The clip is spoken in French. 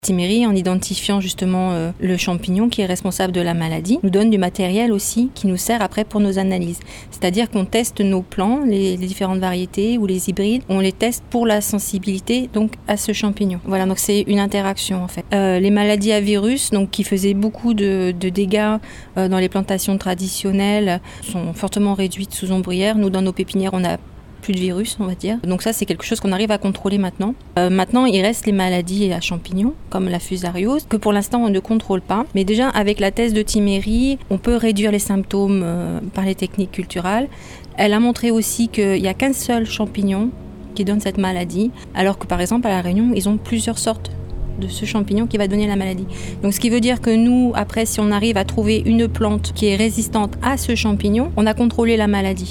Timéry, en identifiant justement le champignon qui est responsable de la maladie, nous donne du matériel aussi qui nous sert après pour nos analyses. C'est-à-dire qu'on teste nos plants, les différentes variétés ou les hybrides, on les teste pour la sensibilité donc à ce champignon. Voilà, donc c'est une interaction en fait. Les maladies à virus, donc qui faisaient beaucoup de dégâts dans les plantations traditionnelles, sont fortement réduites sous ombrière. Nous, dans nos pépinières, on a plus de virus, on va dire. Donc ça, c'est quelque chose qu'on arrive à contrôler maintenant. Maintenant, il reste les maladies à champignons, comme la fusariose, que pour l'instant, on ne contrôle pas. Mais déjà, avec la thèse de Timéry, on peut réduire les symptômes par les techniques culturales. Elle a montré aussi qu'il n'y a qu'un seul champignon qui donne cette maladie, alors que par exemple, à La Réunion, ils ont plusieurs sortes de ce champignon qui va donner la maladie. Donc ce qui veut dire que nous, après, si on arrive à trouver une plante qui est résistante à ce champignon, on a contrôlé la maladie.